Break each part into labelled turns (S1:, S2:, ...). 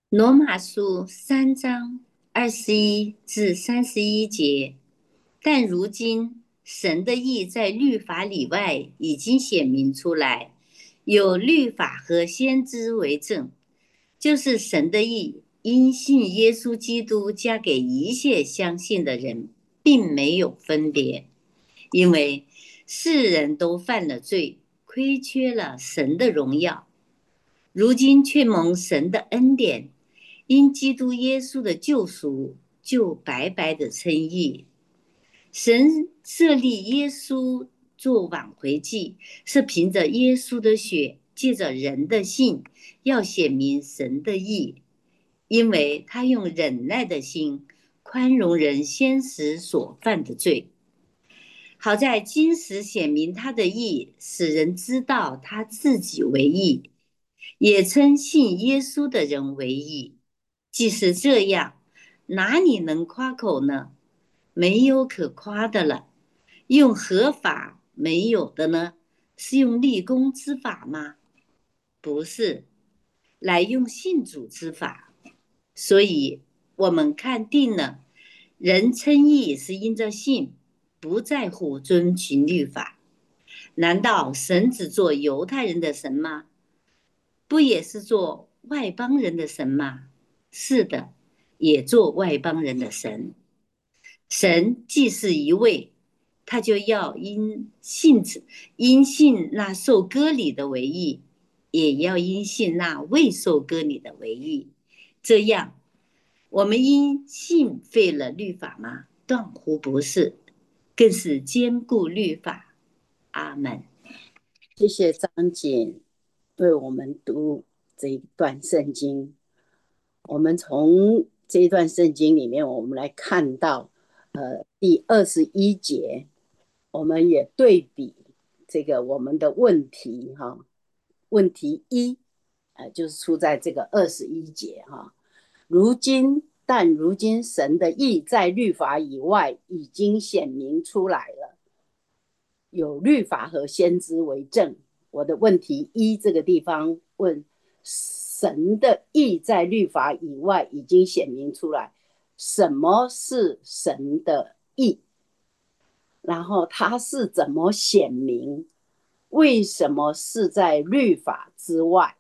S1: 罗马书3章21至31节，但如今神的义在律法里外已经显明出来，有律法和先知为证，就是神的义因信耶稣基督加给一切相信的人，并没有分别，因为世人都犯了罪，亏缺了神的荣耀。如今却蒙神的恩典，因基督耶稣的救赎，就白白的称义。神设立耶稣做挽回祭，是凭着耶稣的血，借着人的信，要显明神的义，因为他用忍耐的心宽容人先时所犯的罪。好在今时显明他的义，使人知道他自己为义，也称信耶稣的人为义。既是这样，哪里能夸口呢？没有可夸的了。用合法没有的呢？是用立功之法吗？不是，乃用信主之法。所以我们看定了，人称义是因着信，不在乎遵循律法。难道神只做犹太人的神吗？不也是做外邦人的神吗？是的，也做外邦人的神。神既是一位，他就要因信那受割礼的为义，也要因信那未受割礼的为义。这样，我们因信废了律法吗？断乎不是，更是坚固律法。阿门。
S2: 谢谢张姐为我们读这一段圣经。我们从这一段圣经里面，我们来看到，第21节，我们也对比这个我们的问题哈。问题一，就是出在这个21节哈。但如今神的义在律法以外已经显明出来了，有律法和先知为证。我的问题一这个地方问，神的义在律法以外已经显明出来，什么是神的义？然后它是怎么显明？为什么是在律法之外？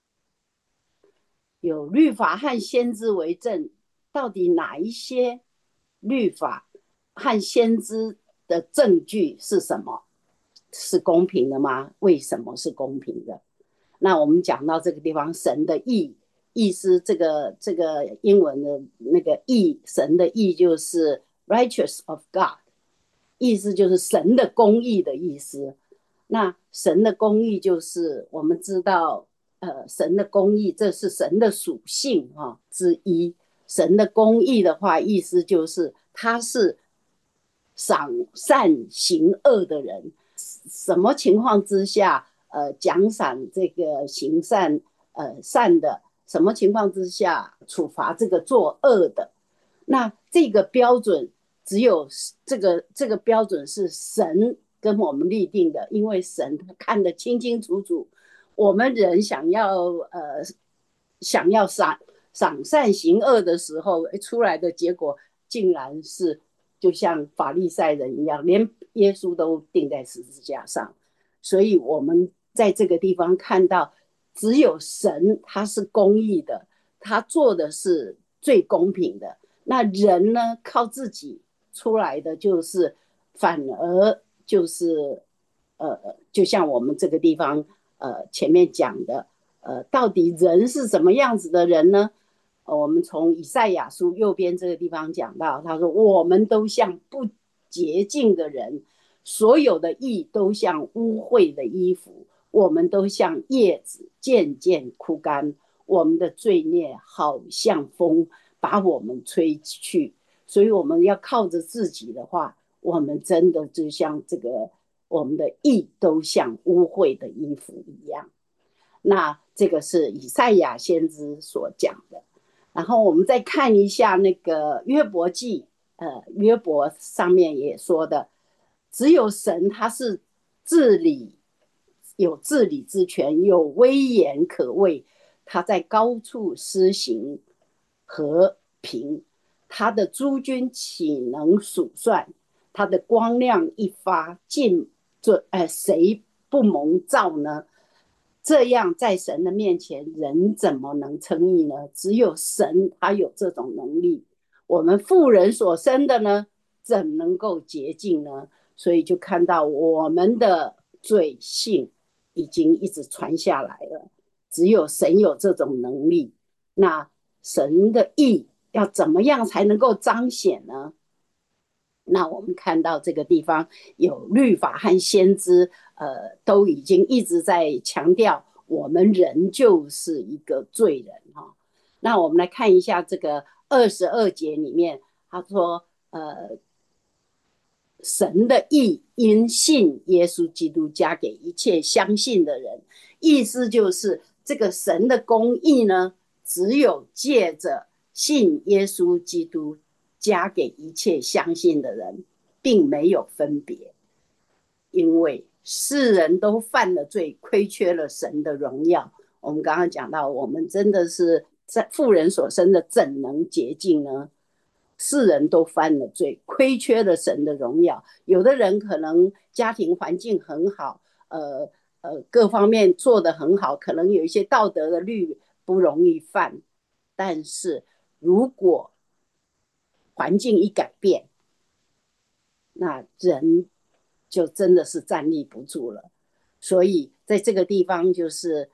S2: 有律法和先知为证，到底哪一些律法和先知的证据是什么？是公平的吗？为什么是公平的？那我们讲到这个地方，神的义，意思这个英文的那个义，神的义就是 righteous of God，意思就是神的公义的意思。那神的公义就是我们知道，神的公义这是神的属性之一。神的公义的话，意思就是他是赏善行恶的人。什么情况之下，奖赏这个行善善的？什么情况之下处罚这个作恶的？那这个标准只有这个标准是神跟我们立定的，因为神他看得清清楚楚。我们人想要赏善行恶的时候，出来的结果竟然是就像法利赛人一样，连耶稣都钉在十字架上。所以我们在这个地方看到，只有神他是公义的，他做的是最公平的。那人呢，靠自己出来的，就是反而就是就像我们这个地方前面讲的，到底人是什么样子的人呢？我们从以赛亚书右边这个地方讲到，他说我们都像不洁净的人，所有的义都像污秽的衣服，我们都像叶子渐渐枯干，我们的罪孽好像风把我们吹去。所以我们要靠着自己的话，我们真的就像这个我们的义都像污秽的衣服一样。那这个是以赛亚先知所讲的。然后我们再看一下那个约伯记，约伯上面也说的，只有神他是治理，有治理之权，有威严可畏， 他在高处施行和平，他的诸军岂能数算？他的光亮一发，谁不蒙照呢？这样在神的面前，人怎么能称义呢？只有神他有这种能力。我们妇人所生的呢，怎能够洁净呢？所以就看到我们的罪性已经一直传下来了，只有神有这种能力。那神的义要怎么样才能够彰显呢？那我们看到这个地方有律法和先知，都已经一直在强调，我们人就是一个罪人哈。那我们来看一下这个22节里面，他说，神的义因信耶稣基督加给一切相信的人，意思就是这个神的公义呢，只有借着信耶稣基督加给一切相信的人，并没有分别。因为世人都犯了罪，亏缺了神的荣耀。我们刚刚讲到，我们真的是在妇人所生的，怎能洁净呢？世人都犯了罪，亏缺了神的荣耀。有的人可能家庭环境很好，各方面做得很好，可能有一些道德的律不容易犯，但是如果环境一改变，那人就真的是站立不住了。所以在这个地方就是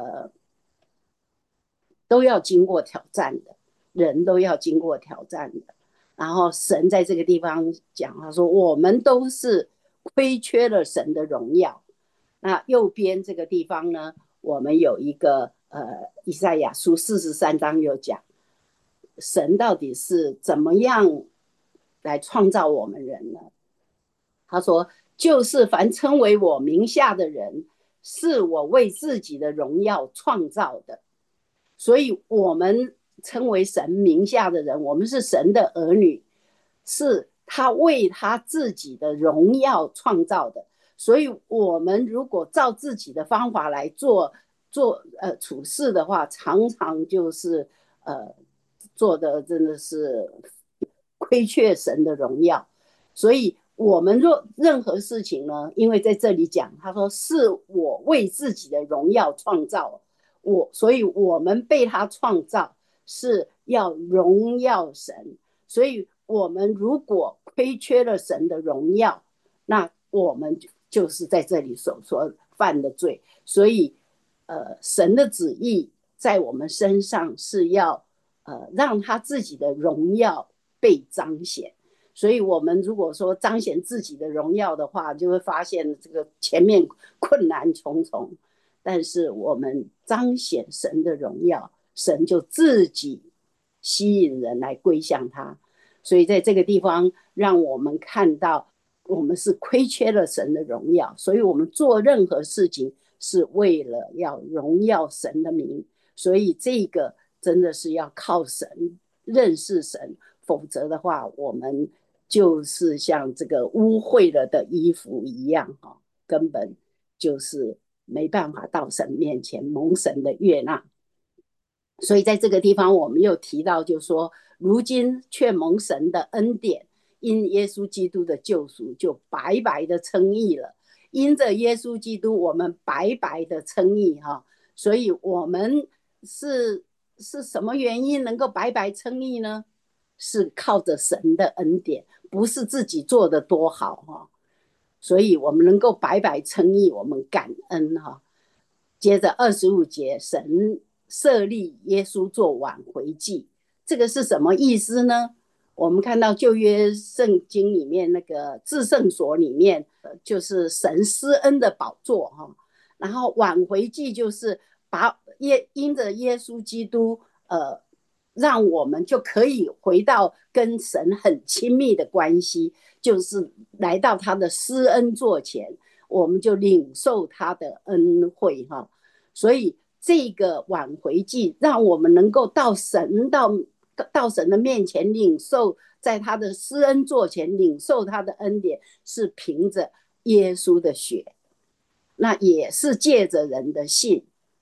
S2: 都要经过挑战的，人都要经过挑战的。然后神在这个地方讲，他说我们都是亏缺了神的荣耀。那右边这个地方呢，我们有一个以赛亚书43章有讲，神到底是怎么样来创造我们人呢？他说，就是凡称为我名下的人，是我为自己的荣耀创造的。所以我们称为神名下的人，我们是神的儿女，是他为他自己的荣耀创造的。所以我们如果照自己的方法来做处事的话，常常就是做的真的是亏缺神的荣耀。所以我们若任何事情呢，因为在这里讲，他说是我为自己的荣耀创造，所以我们被他创造是要荣耀神。所以我们如果亏缺了神的荣耀，那我们就是在这里所犯的罪。所以神的旨意在我们身上是要让他自己的荣耀被彰显。所以我们如果说彰显自己的荣耀的话，就会发现这个前面困难重重。但是我们彰显神的荣耀，神就自己吸引人来归向他。所以在这个地方让我们看到，我们是亏缺了神的荣耀，所以我们做任何事情是为了要荣耀神的名。所以这个真的是要靠神，认识神，否则的话我们就是像这个污秽了的衣服一样，根本就是没办法到神面前蒙神的悦纳。所以在这个地方我们又提到，就是说如今却蒙神的恩典，因耶稣基督的救赎，就白白的称义了。因着耶稣基督，我们白白的称义哈。所以我们是什么原因能够白白称义呢？是靠着神的恩典，不是自己做的多好哈。所以我们能够白白称义，我们感恩哈。接着25节，神设立耶稣做挽回祭，这个是什么意思呢？我们看到旧约圣经里面那个至圣所里面，就是神施恩的宝座哈。然后挽回祭就是因着耶稣基督，让我们就可以回到跟神很亲密的关系，就是来到他的施恩座前，我们就领受他的恩惠哈。所以这个挽回祭让我们能够到神的面前领受，在他的施恩座前领受他的恩典，是凭着耶稣的血，那也是借着人的信。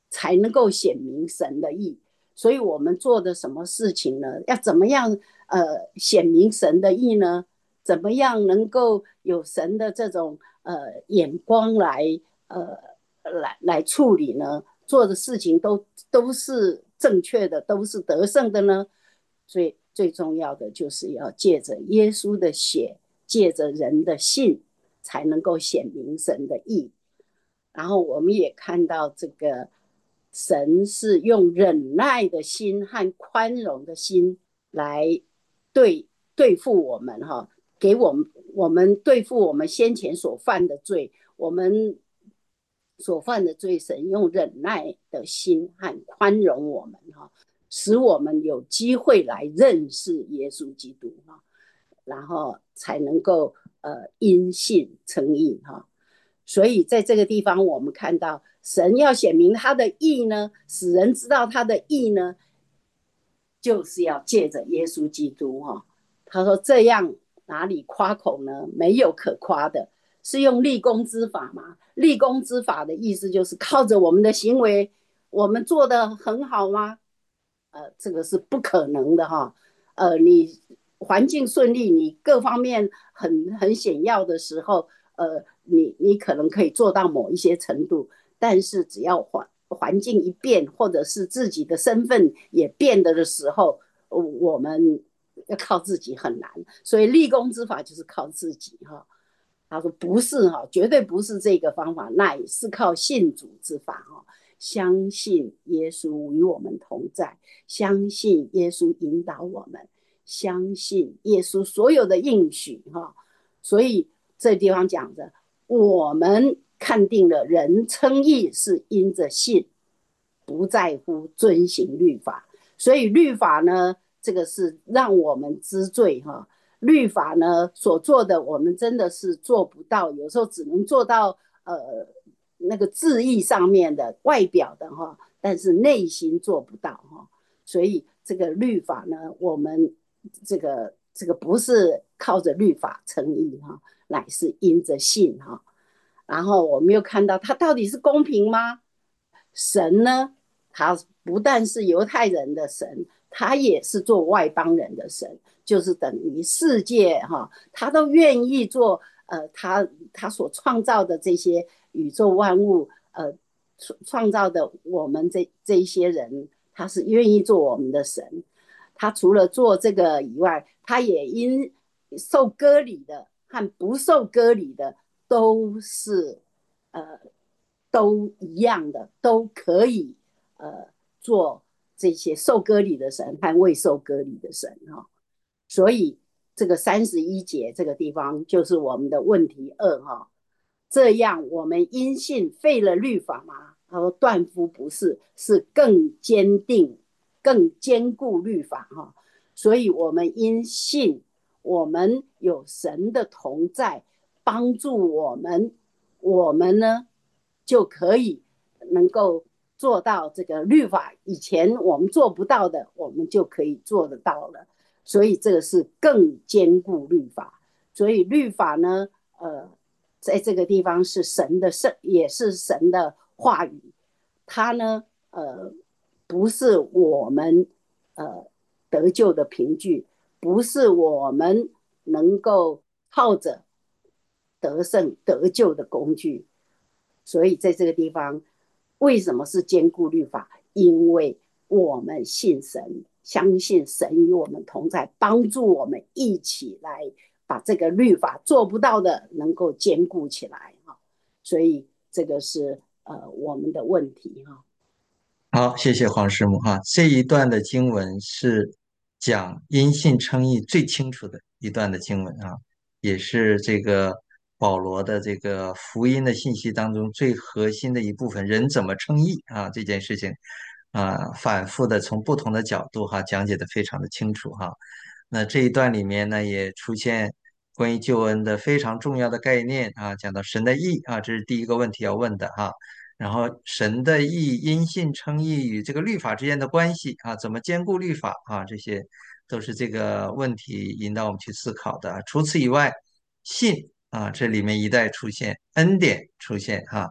S2: 才能够显明神的义。所以我们做的什么事情呢？要怎么样显明神的义呢？怎么样能够有神的这种眼光呃来处理呢？做的事情都是正确的，都是得胜的呢？所以最重要的就是要借着耶稣的血，借着人的信，才能够显明神的义。然后我们也看到这个神是用忍耐的心和宽容的心来对付我们哈，给我们对付我们先前所犯的罪，我们所犯的罪，神用忍耐的心和宽容我们哈，使我们有机会来认识耶稣基督哈，然后才能够因信称义哈。所以在这个地方，我们看到神要显明他的义呢，使人知道他的义呢，就是要借着耶稣基督哈。他说这样哪里夸口呢？没有可夸的，是用立功之法吗？立功之法的意思就是靠着我们的行为，我们做得很好吗？这个是不可能的哈。你环境顺利，你各方面很显要的时候，你可能可以做到某一些程度，但是只要环境一变，或者是自己的身份也变了的时候，我们要靠自己很难。所以立功之法就是靠自己哈。他说不是哈，绝对不是这个方法，乃是靠信主之法哈。相信耶稣与我们同在，相信耶稣引导我们，相信耶稣所有的应许哈。所以这地方讲着，我们看定了人称义是因着信，不在乎遵行律法。所以律法呢，这个是让我们知罪哈。律法呢所做的，我们真的是做不到，有时候只能做到那个字义上面的外表的哈，但是内心做不到哈。所以这个律法呢，我们这个不是靠着律法称义哈，乃是因着信哈。然后我们又看到它到底是公平吗？神呢，他不但是犹太人的神，他也是做外邦人的神，就是等于世界哈，他都愿意做他所创造的这些宇宙万物创造的我们这一些人，他是愿意做我们的神。他除了做这个以外，他也因受割礼的和不受割礼的都是呃都一样的，都可以做这些受割礼的神和未受割礼的神哈。所以这个31节这个地方就是我们的问题2哈。这样我们因信废了律法吗？他说断夫不是，是更坚定、更坚固律法哈。所以我们因信，我们有神的同在，帮助我们呢就可以能够做到这个律法以前我们做不到的，我们就可以做得到了。所以这个是更坚固律法。所以律法呢，在这个地方是神的也是神的话语。它呢，不是我们得救的凭据，不是我们能够靠着得胜得救的工具。所以在这个地方，为什么是坚固律法？因为我们信神，相信神与我们同在，帮助我们一起来把这个律法做不到的能够坚固起来哈。所以这个是我们的问题哈。
S3: 好，谢谢黄师母哈。这一段的经文是讲因信称义最清楚的一段的经文啊，也是这个保罗的这个福音的信息当中最核心的一部分。人怎么称义啊？这件事情啊，反复的从不同的角度哈讲解的非常的清楚哈。那这一段里面呢，也出现关于救恩的非常重要的概念啊，讲到神的义啊，这是第一个问题要问的哈。然后神的义、因信称义与这个律法之间的关系啊，怎么兼顾律法啊，这些都是这个问题引导我们去思考的。除此以外，信啊，这里面一再出现，恩典出现哈，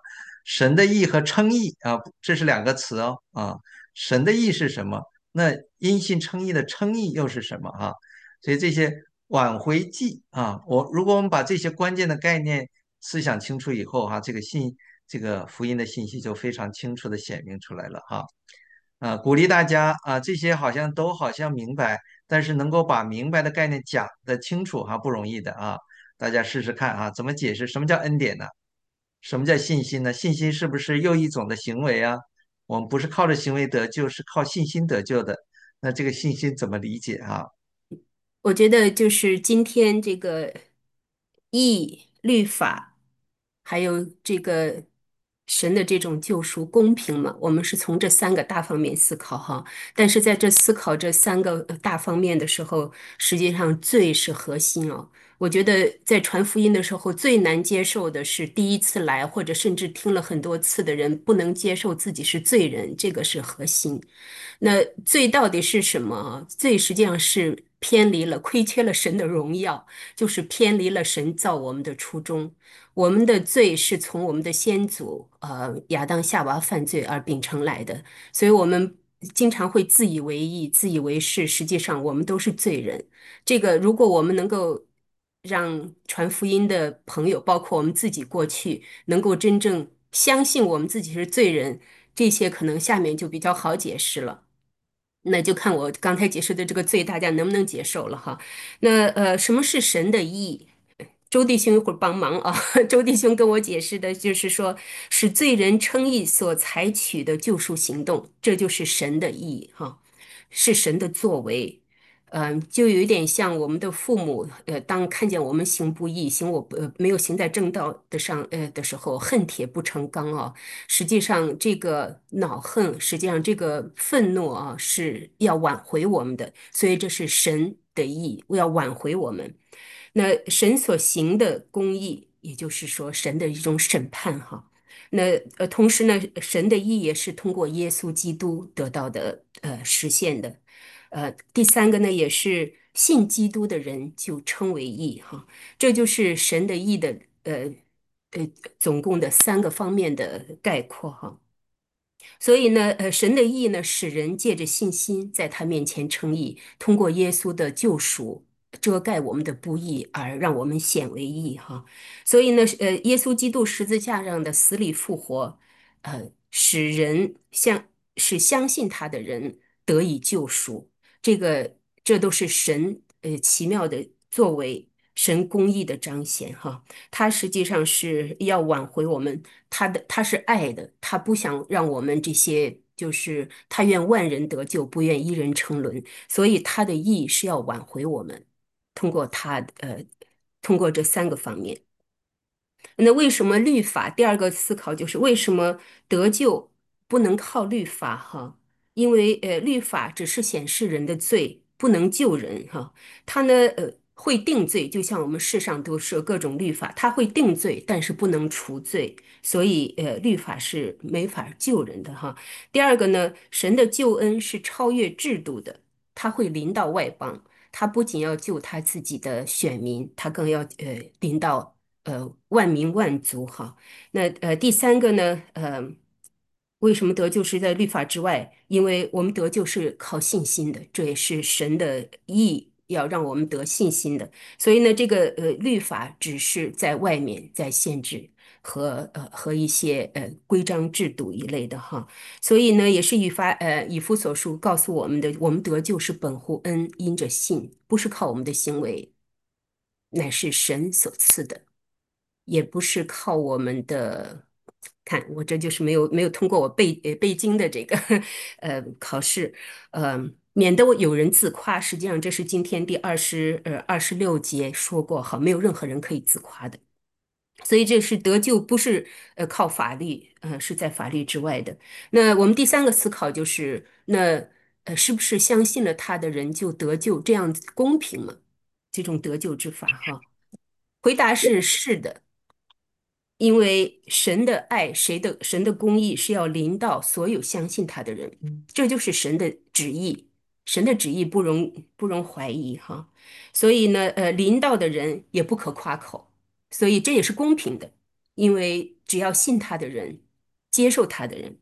S3: 神的义和称义啊，这是两个词哦啊。神的义是什么？那因信称义的称义又是什么啊？所以这些挽回祭啊，如果我们把这些关键的概念思想清楚以后哈、这个福音的信息就非常清楚的显明出来了哈。鼓励大家啊，这些好像明白，但是能够把明白的概念讲得清楚哈，不容易的啊。大家试试看啊，怎么解释什么叫恩典呢？什么叫信心呢？信心是不是又一种的行为啊？我们不是靠着行为得救，是靠信心得救的。那这个信心怎么理解啊？
S4: 我觉得就是今天这个义、律法，还有这个神的这种救赎公平嘛，我们是从这三个大方面思考哈。但是在这思考这三个大方面的时候，实际上罪是核心哦。我觉得在传福音的时候，最难接受的是第一次来或者甚至听了很多次的人不能接受自己是罪人，这个是核心。那罪到底是什么啊？罪实际上是偏离了、亏缺了神的荣耀，就是偏离了神造我们的初衷。我们的罪是从我们的先祖亚当夏娃犯罪而秉承来的，所以我们经常会自以为意、自以为是，实际上我们都是罪人。这个如果我们能够让传福音的朋友，包括我们自己过去，能够真正相信我们自己是罪人，这些可能下面就比较好解释了。那就看我刚才解释的这个罪，大家能不能接受了哈？那什么是神的义？周弟兄一会儿帮忙啊。周弟兄跟我解释的就是说，使罪人称义所采取的救赎行动，这就是神的义哈，是神的作为。就有一点像我们的父母，当看见我们行不义，没有行在正道的上，的时候，恨铁不成钢啊。实际上，这个恼恨，实际上这个愤怒啊，是要挽回我们的，所以这是神的意，要挽回我们。那神所行的公义，也就是说神的一种审判哈。那同时呢，神的义也是通过耶稣基督得到的实现的。第三个呢，也是信基督的人就称为义哈。这就是神的义的呃总共的三个方面的概括哈。所以呢，神的义呢，使人借着信心在他面前称义，通过耶稣的救赎遮盖我们的不义，而让我们显为义哈。所以呢，耶稣基督十字架上的死里复活，使人相信他的人得以救赎。这都是神奇妙的作为，神公义的彰显哈。他实际上是要挽回我们，他是爱的，他不想让我们这些，就是他愿万人得救，不愿一人沉沦，所以他的义是要挽回我们，通过通过这三个方面。那为什么律法？第二个思考就是为什么得救不能靠律法？哈，因为律法只是显示人的罪，不能救人哈。它呢会定罪，就像我们世上都设各种律法，它会定罪，但是不能除罪，所以律法是没法救人的哈。第二个呢，神的救恩是超越制度的，他会临到外邦。他不仅要救他自己的选民，他更要临到万民万族哈。那第三个呢，为什么得救是在律法之外？因为我们得救是靠信心的，这也是神的意，要让我们得信心的。所以呢，这个律法只是在外面在限制和一些规章制度一类的哈。所以呢，也是以弗所书告诉我们的，我们得救是本乎恩，因着信，不是靠我们的行为，乃是神所赐的。也不是靠我们的，看我这就是没有通过我背经的这个考试，免得我有人自夸。实际上这是今天第26节说过，好，没有任何人可以自夸的。所以这是得救，不是靠法律，是在法律之外的。那我们第三个思考就是，那是不是相信了他的人就得救，这样公平吗？这种得救之法哈？回答是的。因为神的爱，神的公义是要临到所有相信他的人，这就是神的旨意。神的旨意不容怀疑哈。所以呢，临到的人也不可夸口，所以这也是公平的，因为只要信他的人接受他的人，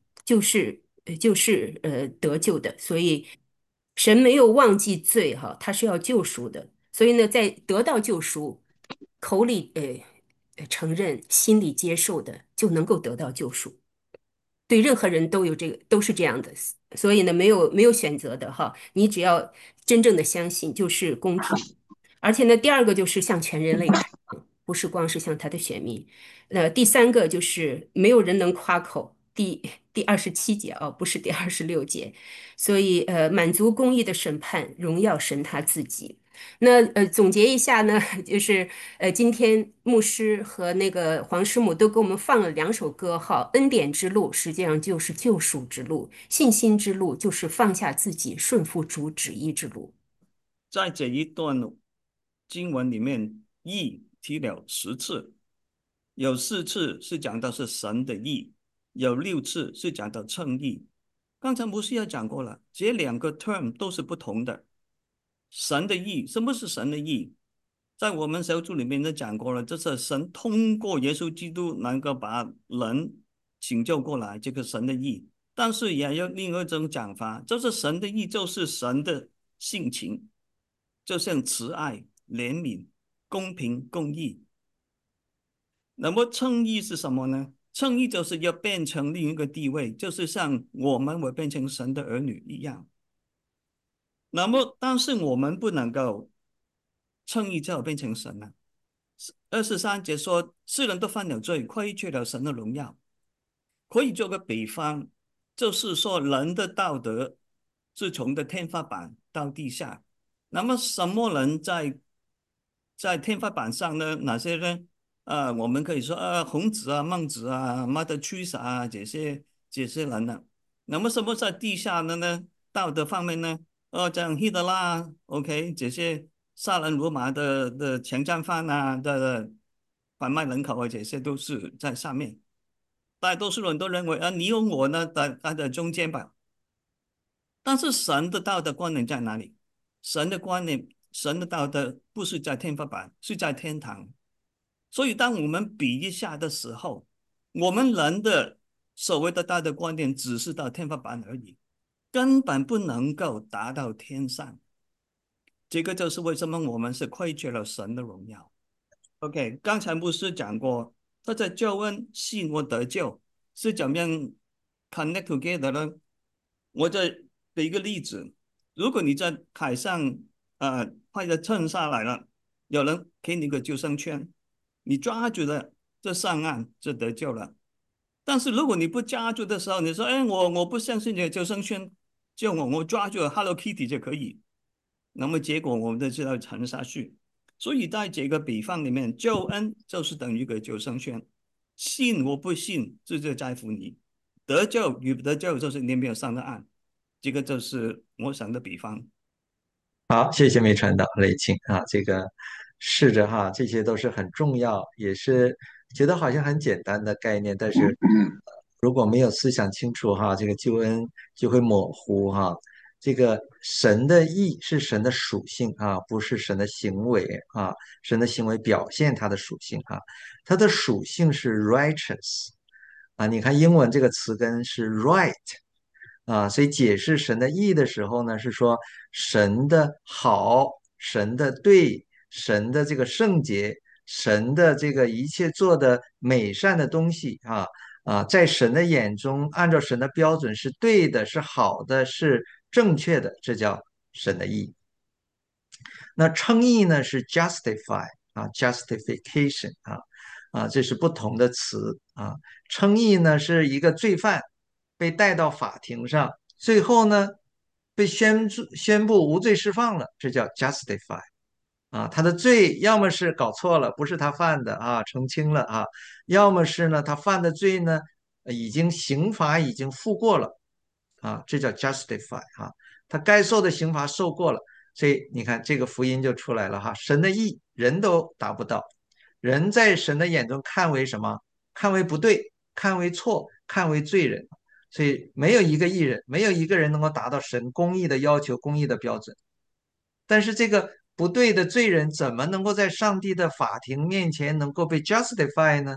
S4: 得救的。所以神没有忘记罪哈，他是要救赎的。所以呢，在得到救赎，口里承认，心里接受的，就能够得到救赎。对任何人都有这个，都是这样的。所以呢，没有选择的哈，你只要真正的相信，就是公平。而且呢，第二个就是向全人类开放，不是光是向他的选民。第三个就是没有人能夸口，第27节哦，不是第26节。所以满足公义的审判，荣耀神他自己。那总结一下呢，就是今天牧师和那个黄师母都给我们放了2首歌哈，恩典之路实际上就是救赎之路，信心之路就是放下自己顺服主旨意之路。
S5: 在这一段经文里面，义提了10次，有4次是讲的是神的义，有6次是讲的称义。刚才牧师也讲过了，这2个 term 都是不同的。神的义，什么是神的义？在我们小组里面都讲过了，这是神通过耶稣基督能够把人拯救过来，这个神的义。但是也有另外一种讲法，就是神的义就是神的性情，就像慈爱、怜悯、公平、公义。那么称义是什么呢？称义就是要变成另一个地位，就是像我们会变成神的儿女一样。那么但是我们不能够称义之后变成神了。23节说，世人都犯了罪，亏缺了神的荣耀。可以做个比方，就是说人的道德是从的天花板到地下。那么什么人在天花板上呢？哪些人？我们可以说孔子啊、孟子啊、Mother Teresa 啊这些人呢。那么什么在地下的呢？道德方面呢？像希特拉 ，OK， 这些杀人如麻的强战犯啊的贩卖人口啊，这些都是在上面。大多数人都认为你有我呢，在中间吧。但是神的道德观念在哪里？神的观念，神的道德不是在天花板，是在天堂。所以当我们比一下的时候，我们人的所谓的道德观念只是到天花板而已，根本不能够达到天上。这个就是为什么我们是亏缺了神的荣耀。OK， 刚才牧师讲过，他在救恩、信或得救是怎么样 connect together 呢？我再给一个例子，如果你在海上快要沉下来了，有人给你个救生圈，你抓住了，这上岸就得救了。但是如果你不抓住的时候，你说我不相信你的救生圈救我抓住了 Hello Kitty 就可以，那么结果我们就要沉下去。所以在这个比方里面，救恩就是等于一个救生圈，信或不信这就在乎你，得救与不得救就是你没有上到岸。这个就是我想的比方。
S3: 好，谢谢梅传导雷青啊，这个试着哈，这些都是很重要，也是觉得好像很简单的概念，但是如果没有思想清楚哈，这个救恩就会模糊哈。这个神的义是神的属性啊，不是神的行为啊，神的行为表现他的属性啊，他的属性是 righteous 啊，你看英文这个词根是 right。啊，所以解释神的义的时候呢，是说神的好、神的对、神的这个圣洁、神的这个一切做的美善的东西在神的眼中，按照神的标准是对的、是好的、是正确的，这叫神的义。那称义呢是 justify 啊，justification 这是不同的词啊。称义呢是一个罪犯被带到法庭上，最后呢被宣布无罪释放了，这叫 justify 啊。他的罪要么是搞错了，不是他犯的澄清了要么是呢他犯的罪呢已经刑罚已经付过了这叫 justify 他该受的刑罚受过了。所以你看，这个福音就出来了神的义人都达不到，人在神的眼中看为什么？看为不对，看为错，看为罪人。所以没有一个义人，没有一个人能够达到神公义的要求、公义的标准。但是这个不对的罪人，怎么能够在上帝的法庭面前能够被 justify 呢？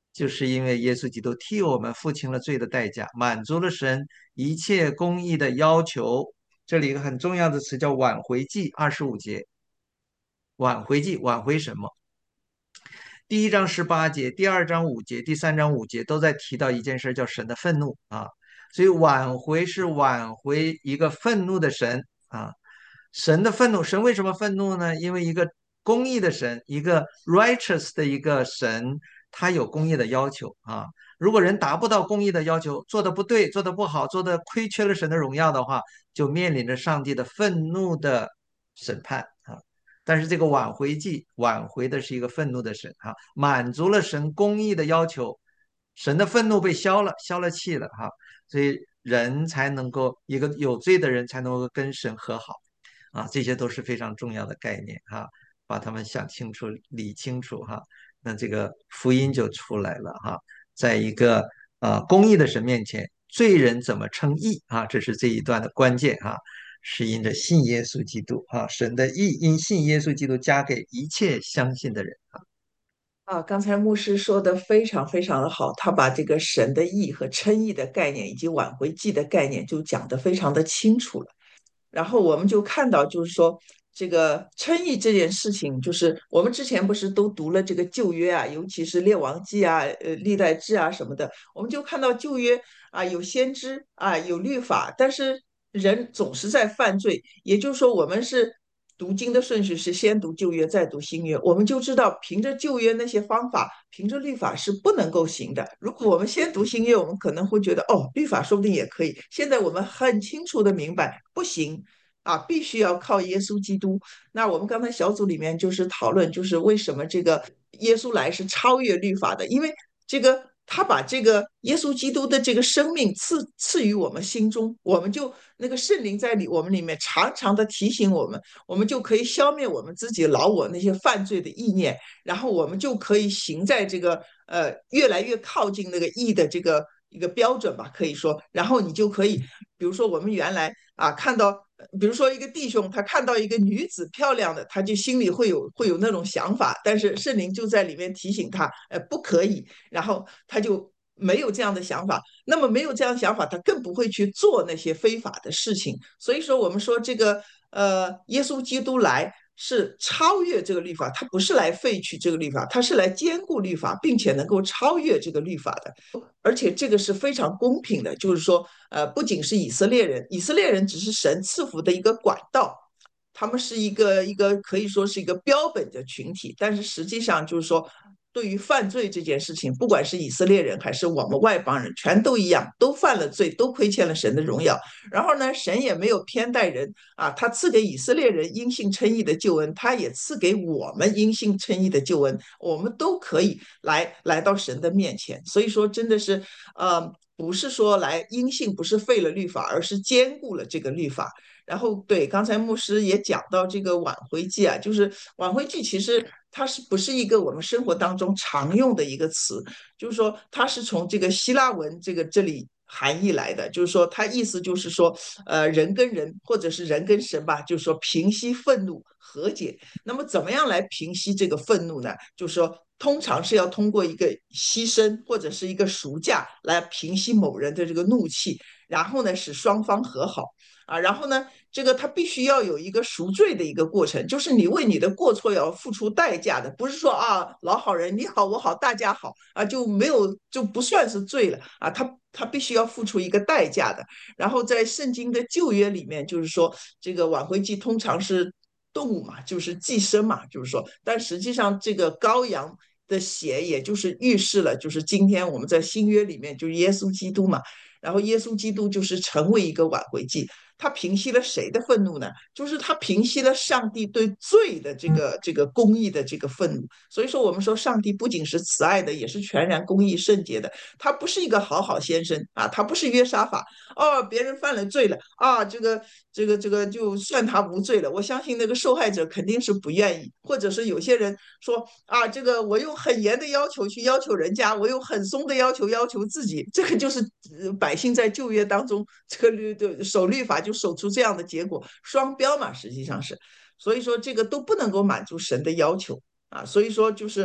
S3: 就是因为耶稣基督替我们付清了罪的代价，满足了神一切公义的要求。这里一个很重要的词叫挽回祭，25节。挽回祭，挽回什么？第1章18节，第2章5节，第3章5节都在提到一件事，叫神的愤怒啊。所以挽回是挽回一个愤怒的神啊。神的愤怒，神为什么愤怒呢？因为一个公义的神，一个 righteous 的一个神，他有公义的要求啊。如果人达不到公义的要求，做的不对，做的不好，做的亏缺了神的荣耀的话，就面临着上帝的愤怒的审判啊。但是这个挽回祭挽回的是一个愤怒的神哈，满足了神公义的要求，神的愤怒被消了气了哈，所以人才能够一个有罪的人才能够跟神和好啊，这些都是非常重要的概念哈，把他们想清楚理清楚哈，那这个福音就出来了哈，在一个公义的神面前，罪人怎么称义啊？这是这一段的关键哈。是因着信耶稣基督啊，神的义因信耶稣基督加给一切相信的人啊。
S6: 刚才牧师说的非常非常的好，他把这个神的义和称义的概念以及挽回祭的概念就讲得非常的清楚了。然后我们就看到，就是说这个称义这件事情，就是我们之前不是都读了这个旧约啊，尤其是列王记啊、历代志啊什么的，我们就看到旧约啊有先知啊有律法，但是人总是在犯罪，也就是说我们是。读经的顺序是先读旧约，再读新约，我们就知道凭着旧约那些方法，凭着律法是不能够行的。如果我们先读新约，我们可能会觉得哦，律法说不定也可以。现在我们很清楚的明白，不行啊，必须要靠耶稣基督。那我们刚才小组里面就是讨论，就是为什么这个耶稣来是超越律法的，因为这个他把这个耶稣基督的这个生命赐予我们心中，我们就那个圣灵在我们里面常常的提醒我们，我们就可以消灭我们自己老我那些犯罪的意念，然后我们就可以行在这个越来越靠近那个义的这个一个标准吧，可以说，然后你就可以，比如说我们原来看到，比如说一个弟兄他看到一个女子漂亮的，他就心里会有那种想法，但是圣灵就在里面提醒他，不可以，然后他就没有这样的想法，那么没有这样的想法，他更不会去做那些非法的事情。所以说，我们说这个耶稣基督来是超越这个律法，他不是来废去这个律法，他是来兼顾律法，并且能够超越这个律法的。而且这个是非常公平的，就是说，不仅是以色列人，以色列人只是神赐福的一个管道。他们是一个可以说是一个标本的群体，但是实际上就是说，对于犯罪这件事情，不管是以色列人还是我们外邦人，全都一样，都犯了罪，都亏欠了神的荣耀。然后呢，神也没有偏待人啊，他赐给以色列人因信称义的救恩，他也赐给我们因信称义的救恩，我们都可以来到神的面前。所以说，真的是不是说来因信不是废了律法，而是兼顾了这个律法。然后对，刚才牧师也讲到这个挽回祭啊，就是挽回祭，其实它是不是一个我们生活当中常用的一个词？就是说它是从这个希腊文这里含义来的，就是说它意思就是说，人跟人或者是人跟神吧，就是说平息愤怒、和解。那么怎么样来平息这个愤怒呢？就是说。通常是要通过一个牺牲或者是一个赎价来平息某人的这个怒气，然后呢使双方和好。然后呢，这个他必须要有一个赎罪的一个过程，就是你为你的过错要付出代价的，不是说老好人你好我好大家好就没有就不算是罪了他必须要付出一个代价的。然后在圣经的旧约里面，就是说这个挽回祭通常是动物嘛，就是祭牲嘛，就是说，但实际上这个羔羊的血，也就是预示了，就是今天我们在新约里面，就是耶稣基督嘛。然后耶稣基督就是成为一个挽回祭，他平息了谁的愤怒呢？就是他平息了上帝对罪的这个公义的这个愤怒。所以说，我们说上帝不仅是慈爱的，也是全然公义圣洁的。他不是一个好好先生他不是约沙法别人犯了罪了这个就算他无罪了。我相信那个受害者肯定是不愿意，或者是有些人说这个我用很严的要求去要求人家，我用很松的要求自己，这个就是百姓在旧约当中这个守律法就守出这样的结果，双标嘛，实际上是。所以说这个都不能够满足神的要求所以说就是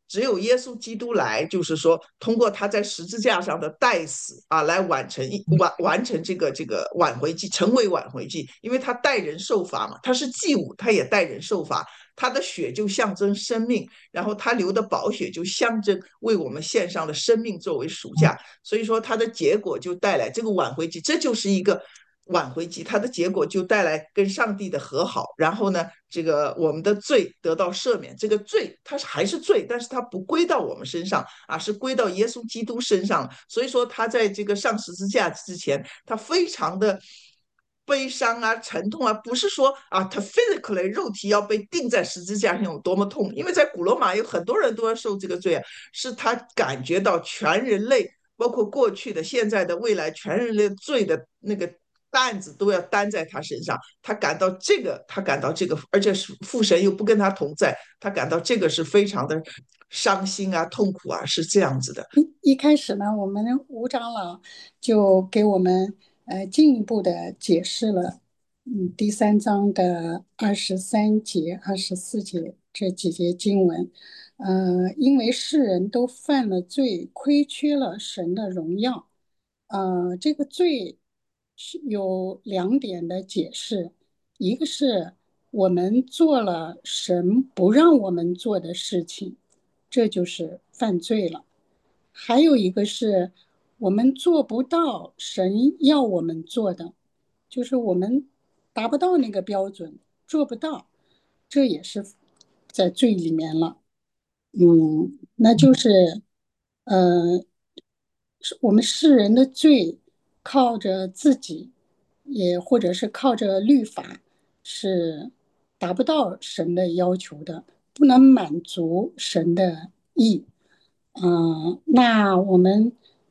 S6: 只有耶稣基督来，就是说通过他在十字架上的代死啊，来完成这个挽回祭，成为挽回祭，因为他代人受罚嘛，他是祭物，他也代人受罚，他的血就象征生命，然后他流的宝血就象征为我们献上的生命作为赎价，所以说它的结果就带来这个挽回祭，这就是一个挽回祭，它的结果就带来跟上帝的和好，然后呢，这个我们的罪得到赦免，这个罪它还是罪，但是它不归到我们身上啊，是归到耶稣基督身上。所以说他在这个上十字架之前，他非常的悲伤啊、沉痛啊，不是说啊，他 physically 肉体要被钉在十字架上有多么痛，因为在古罗马有很多人都要受这个罪啊，是他感觉到全人类，包括过去的、现在的、未来全人类罪的那个担子都要担在他身上，他感到这个，而且父神又不跟他同在，他感到这个是非常的伤心啊、痛苦啊，是这样子的。
S7: 一开始呢，我们吴长老就给我们进一步的解释了，第3章的23节、24节这几节经文，因为世人都犯了罪，亏缺了神的荣耀，这个罪是有2点的解释，一个是我们做了神不让我们做的事情，这就是犯罪了。还有一个是我们做不到神要我们做的，就是我们达不到那个标准，做不到，这也是在罪里面了。那就是我们世人的罪靠着自己，也或者是靠着律法，是达不到神的要求的，不能满足神的意。那我们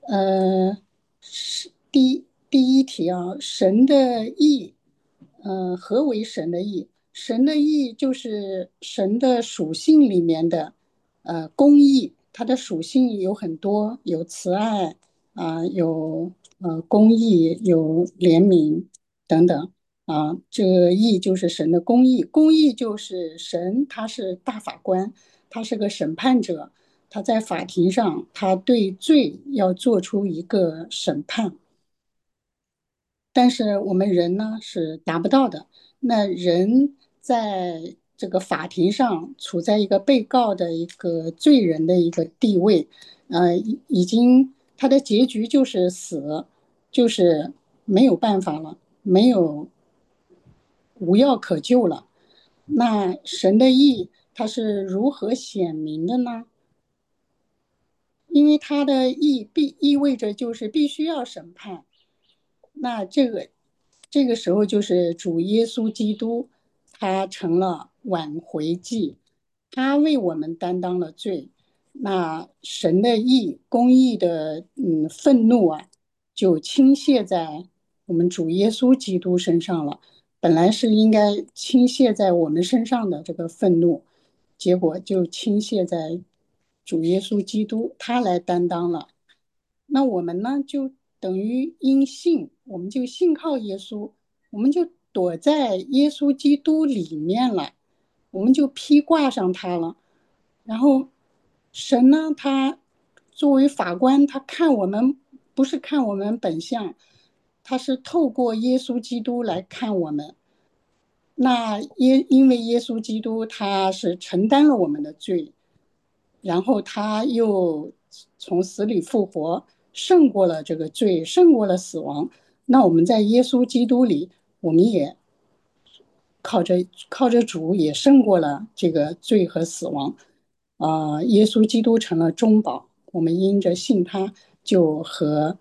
S7: 是第一题啊，神的义，何为神的义？神的义就是神的属性里面的公义，它的属性有很多，有慈爱有公义，有怜悯等等这个义就是神的公义，公义就是神他是大法官，他是个审判者。他在法庭上，他对罪要做出一个审判，但是我们人呢是达不到的。那人在这个法庭上处在一个被告的一个罪人的一个地位，已经他的结局就是死，就是没有办法了，无药可救了。那神的义他是如何显明的呢？因为他的意味着就是必须要审判，那这个时候就是主耶稣基督，他成了挽回祭，他为我们担当了罪，那神的公义的愤怒就倾泻在我们主耶稣基督身上了。本来是应该倾泻在我们身上的这个愤怒，结果就倾泻在主耶稣基督，他来担当了。那我们呢，就等于因信，我们就信靠耶稣，我们就躲在耶稣基督里面了，我们就披挂上他了。然后神呢，他作为法官，他看我们不是看我们本相，他是透过耶稣基督来看我们。那因为耶稣基督他是承担了我们的罪，然后他又从死里复活，胜过了这个罪，胜过了死亡。那我们在耶稣基督里，我们也靠着主也胜过了这个罪和死亡。耶稣基督成了中保，我们因着信他，就和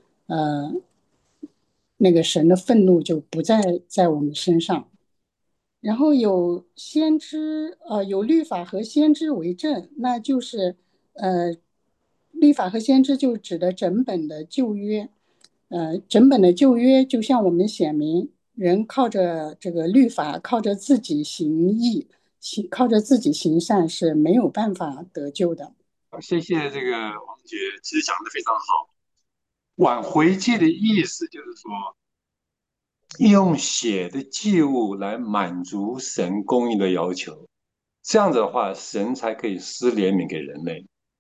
S7: 那个神的愤怒就不再在我们身上。然后有先知，有律法和先知为证，那就是律法和先知就指的整本的旧约，整本的旧约就像我们显明，人靠着这个律法，靠着自己行义，靠着自己行善是没有办法得救的。
S8: 谢谢这个王姐，其实讲的非常好。挽回祭的意思就是说，用血的祭物来满足神公义的要求，这样子的话，神才可以施怜悯给人类。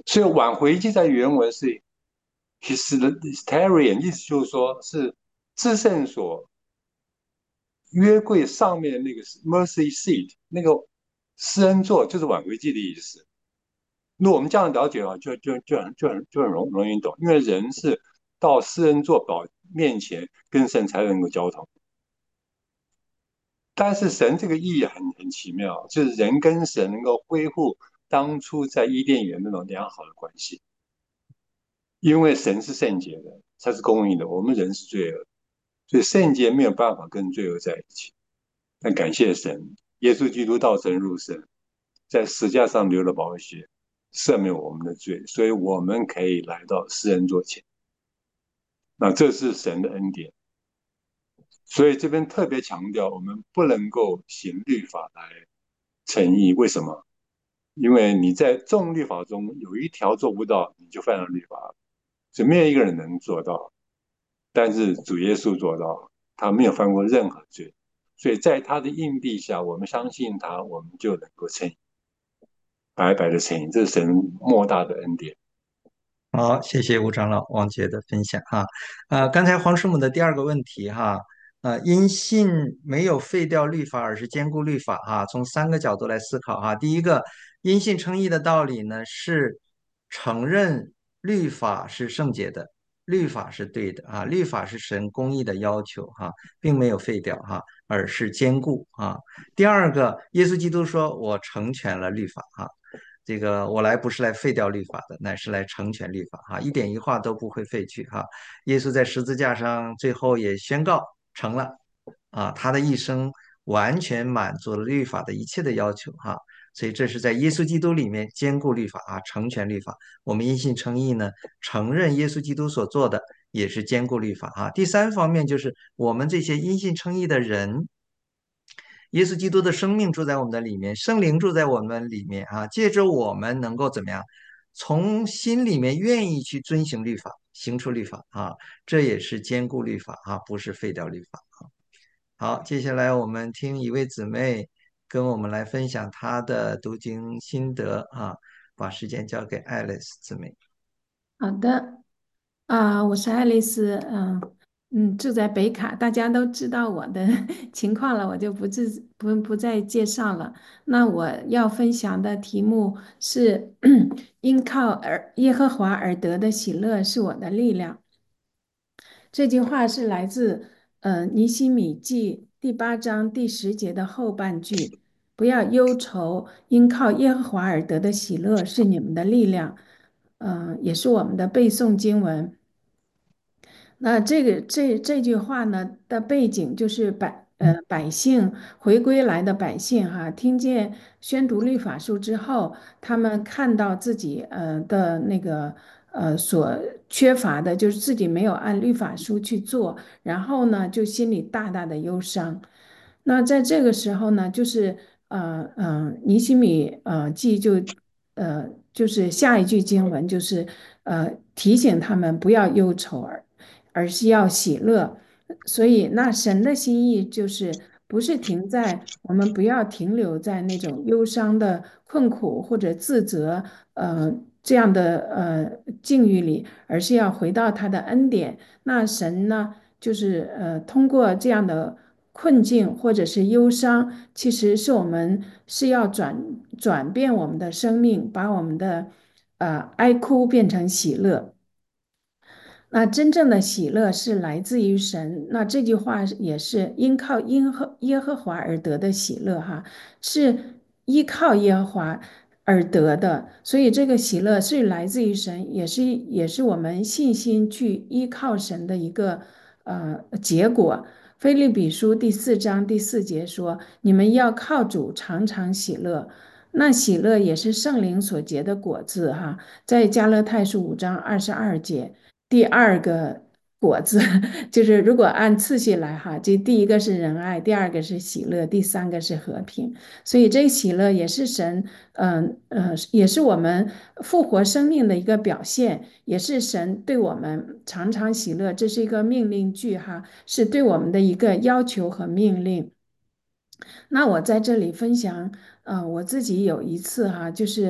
S8: 所以挽回祭在原文是 Historian，意思就是说是至圣所约柜上面的那个 mercy seat，那个施恩座就是挽回祭的意思。如果我们这样了解的话，就很容易懂，因为人是到施恩座宝面前跟神才能够交通。但是神这个意义很奇妙，就是人跟神能够恢复当初在伊甸园那种良好的关系，因为神是圣洁的，他是公义的，我们人是罪恶，所以圣洁没有办法跟罪恶在一起。但感谢神，耶稣基督道成肉身，在十架上流了宝血，赦免我们的罪，所以我们可以来到施恩座前。那这是神的恩典，所以这边特别强调，我们不能够行律法来诚意。为什么？因为你在众律法中有一条做不到，你就犯了律法，所以没有一个人能做到。但是主耶稣做到，他没有犯过任何罪，所以在他的硬币下，我们相信他，我们就能够称义，白白的称义，这是神莫大的恩典。
S3: 好，谢谢吴长老、王杰的分享哈。刚才黄师母的第二个问题哈，因信没有废掉律法，而是兼顾律法哈。从三个角度来思考哈。第一个，因信称义的道理呢，是承认律法是圣洁的，律法是对的啊，律法是神公义的要求哈，并没有废掉哈，而是兼顾啊。第二个，耶稣基督说：“我成全了律法哈。”这个我来不是来废掉律法的，乃是来成全律法哈，一点一画都不会废去哈。耶稣在十字架上最后也宣告成了啊，他的一生完全满足了律法的一切的要求哈。所以这是在耶稣基督里面兼顾律法啊，成全律法。我们因信称义呢，承认耶稣基督所做的也是兼顾律法啊。第三方面就是我们这些因信称义的人。耶稣基督的生命住在我们的里面，圣灵住在我们里面啊，借着我们能够怎么样，从心里面愿意去遵行律法，行出律法啊，这也是兼顾律法啊，不是废掉律法啊。好，接下来我们听一位姊妹跟我们来分享她的读经心得啊，把时间交给爱丽丝姊妹。
S9: 好的，我是爱丽丝，住在北卡，大家都知道我的情况了，我就不再介绍了。那我要分享的题目是因靠耶和华而得的喜乐是我的力量。这句话是来自尼希米记第8章第10节的后半句，不要忧愁，因靠耶和华而得的喜乐是你们的力量。也是我们的背诵经文。那这句话呢的背景就是百姓回归来的百姓哈，听见宣读律法书之后，他们看到自己的那个所缺乏的，就是自己没有按律法书去做，然后呢就心里大大的忧伤。那在这个时候呢，就是尼希米记就是下一句经文就是提醒他们不要忧愁而是要喜乐。所以那神的心意就是不是停在我们不要停留在那种忧伤的困苦或者自责这样的境遇里，而是要回到他的恩典。那神呢，就是通过这样的困境或者是忧伤，其实是我们是要转变我们的生命，把我们的哀哭变成喜乐。那真正的喜乐是来自于神。那这句话也是因靠耶和华而得的喜乐哈，是依靠耶和华而得的。所以这个喜乐是来自于神，也是我们信心去依靠神的一个结果。腓立比书第4章第4节说：“你们要靠主常常喜乐。”那喜乐也是圣灵所结的果子哈，在加勒泰书5章22节。第二个果子就是如果按次序来哈，这第一个是仁爱，第二个是喜乐，第三个是和平。所以这个喜乐也是神，也是我们复活生命的一个表现，也是神对我们常常喜乐，这是一个命令句哈，是对我们的一个要求和命令。那我在这里分享，我自己有一次哈，就是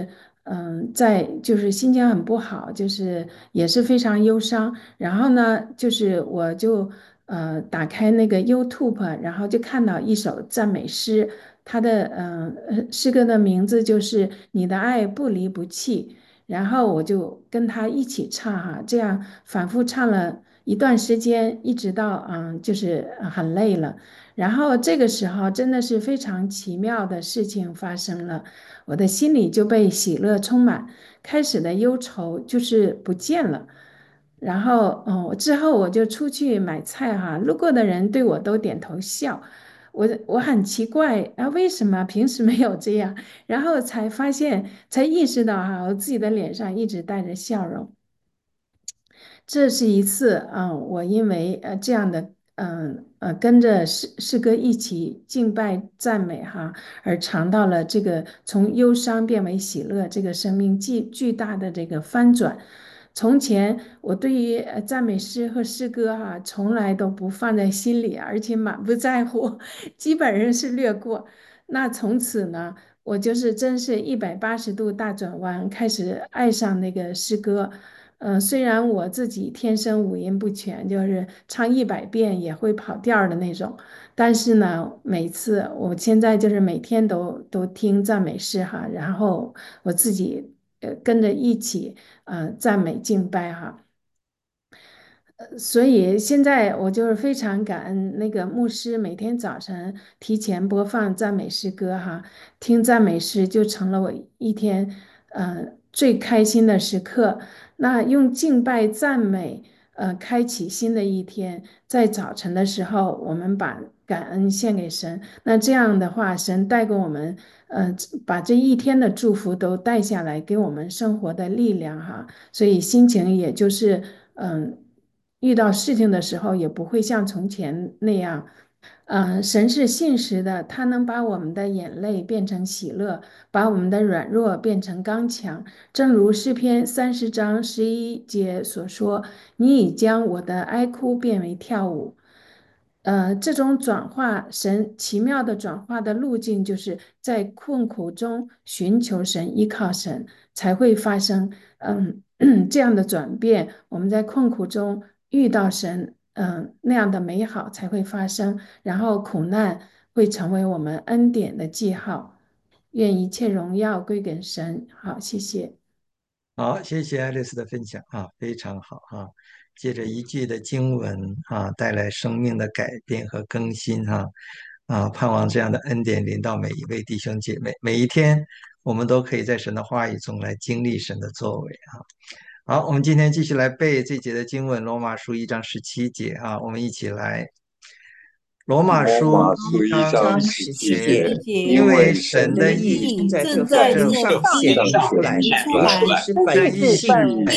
S9: 在就是心情很不好，就是也是非常忧伤。然后呢，就是我就打开那个 YouTube，然后就看到一首赞美诗，它的诗歌的名字就是“你的爱不离不弃”。然后我就跟他一起唱哈，这样反复唱了一段时间，一直到就是很累了。然后这个时候真的是非常奇妙的事情发生了。我的心里就被喜乐充满，开始的忧愁就是不见了。然后，之后我就出去买菜哈，路过的人对我都点头笑，我很奇怪啊，为什么平时没有这样？然后才发现，才意识到哈，我自己的脸上一直带着笑容。这是一次，我因为这样的，跟着诗歌一起敬拜赞美哈，而尝到了这个从忧伤变为喜乐这个生命巨大的这个翻转。从前我对于赞美诗和诗歌哈，从来都不放在心里，而且满不在乎，基本上是略过。那从此呢，我就是真是180度大转弯，开始爱上那个诗歌。虽然我自己天生五音不全，就是唱100遍也会跑调的那种，但是呢，每次我现在就是每天都听赞美诗哈，然后我自己跟着一起赞美敬拜哈。所以现在我就是非常感恩那个牧师每天早晨提前播放赞美诗歌哈，听赞美诗就成了我一天最开心的时刻。那用敬拜赞美开启新的一天，在早晨的时候，我们把感恩献给神，那这样的话，神带给我们把这一天的祝福都带下来，给我们生活的力量哈。所以心情也就是遇到事情的时候也不会像从前那样。神是信实的，他能把我们的眼泪变成喜乐，把我们的软弱变成刚强。正如诗篇30章11节所说：“你已将我的哀哭变为跳舞。”这种转化，神奇妙的转化的路径，就是在困苦中寻求神、依靠神，才会发生这样的转变。我们在困苦中遇到神，那样的美好才会发生，然后苦难会成为我们恩典的记号。愿一切荣耀归给神。好，谢谢。
S3: 好，谢谢爱丽丝的分享啊，非常好啊。借着一句的经文啊，带来生命的改变和更新哈盼望这样的恩典临到每一位弟兄姐妹，每一天我们都可以在神的话语中来经历神的作为啊。好，我们今天继续来背这节的经文，罗马书1章17节啊，我们一起来。罗马书1章17节，因为神的义
S6: 正
S1: 在
S6: 这
S1: 这
S6: 上显明出来，是本
S3: 于信、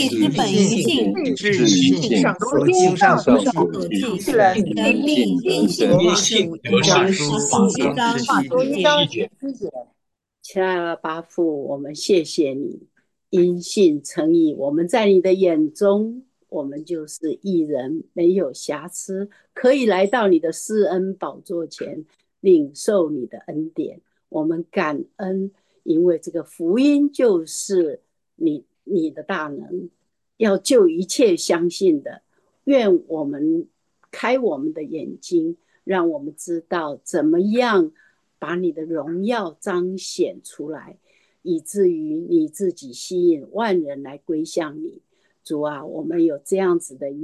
S3: 至于信和经上所记，
S1: 生命因信
S3: 罗马书1章17节。
S2: 亲爱的巴父，我们谢谢你，因信称义，我们在你的眼中，我们就是义人，没有瑕疵，可以来到你的施恩宝座前，领受你的恩典。我们感恩，因为这个福音就是你的大能，要救一切相信的。愿我们开我们的眼睛，让我们知道怎么样把你的荣耀彰显出来，以至于你自己吸引万人来归向你。主啊，我们有这样子的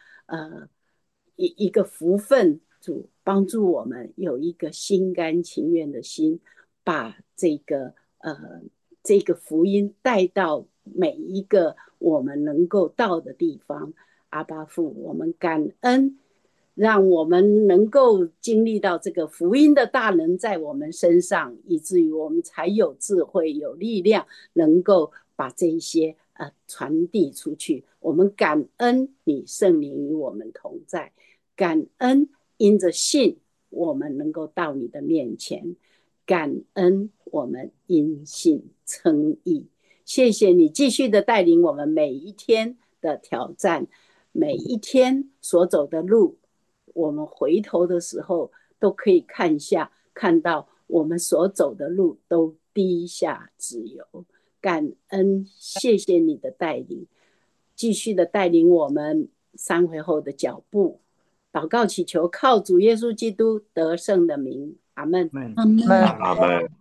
S2: 一个福分，主帮助我们有一个心甘情愿的心，把这个福音带到每一个我们能够到的地方。阿爸父，我们感恩，让我们能够经历到这个福音的大能在我们身上，以至于我们才有智慧、有力量，能够把这一些传递出去。我们感恩你圣灵与我们同在，感恩因着信我们能够到你的面前，感恩我们因信称义。谢谢你继续的带领我们每一天的挑战，每一天所走的路，我们回头的时候都可以看到我们所走的路都滴下脂油， 感恩，谢谢你的带领，继续的带领我们3回后的脚步。祷告祈求，靠主耶稣基督得胜的名，阿门。
S5: 们
S7: 阿门。
S8: 阿门。